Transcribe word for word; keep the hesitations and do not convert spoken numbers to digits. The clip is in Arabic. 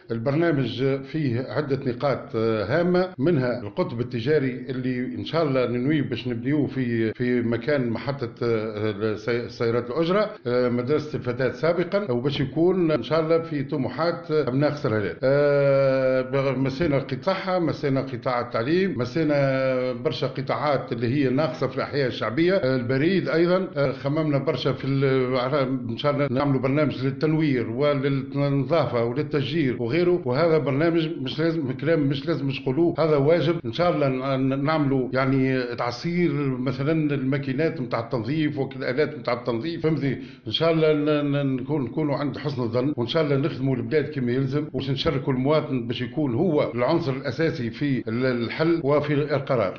البرنامج فيه عدة نقاط هامة، منها القطب التجاري اللي إن شاء الله ننوي باش نبنيوه في في مكان محطة سيارات الأجرة، مدرسة الفتاة سابقا، وباش يكون إن شاء الله في طموحات أبناء قصر هلال. مسينا قطاع الصحة، مسينا قطاع التعليم، مسينا برشا قطاعات اللي هي ناقصة في الأحياء الشعبية. البريد أيضا خممنا برشا في إن شاء الله نعملوا برنامج للتنوير وللنظافة وللتشجير وغيره. وهذا برنامج مش لازم كلام، مش لازم نقولوه، هذا واجب ان شاء الله نعملوا يعني تعصير مثلا الماكينات نتاع التنظيف والالات نتاع التنظيف، فهمتي؟ ان شاء الله نكون نكونوا عند حسن الظن، وان شاء الله نخدموا البلاد كما يلزم، وباش نشاركوا المواطن باش يكون هو العنصر الاساسي في الحل وفي القرار.